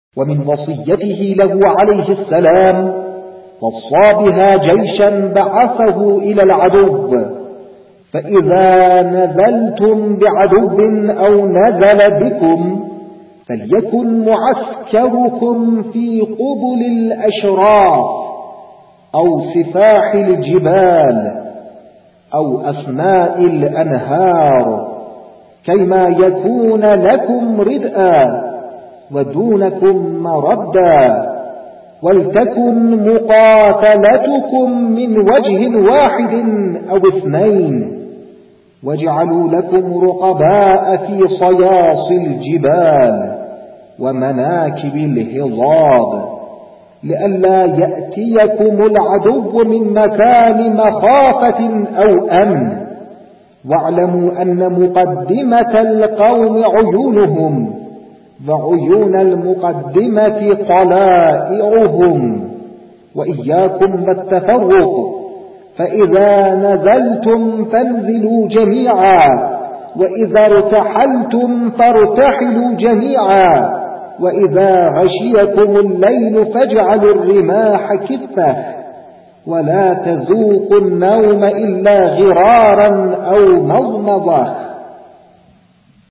ومن وصيته له عليه السلام وصى بها جيشا بعثه إلى العدو: فإذا نزلتم بعدو أو نزل بكم فليكن معسكركم في قبل الأشراف أو سفاح الجبال أو أسماء الأنهار، كيما يكون لكم ردءا ودونكم مردا، ولتكن مقاتلتكم من وجه واحد أو اثنين، واجعلوا لكم رقباء في صياص الجبال ومناكب الهضاب، لئلا يأتيكم العدو من مكان مخافة أو أمن. واعلموا أن مقدمة القوم عيونهم، وعيون المقدمة طلائعهم، وإياكم والتفرق، فإذا نزلتم فانزلوا جميعا، وإذا ارتحلتم فارتحلوا جميعا، وإذا غشيكم الليل فاجعلوا الرماح كفة، ولا تذوقوا النوم إلا غرارا أو مضمضة.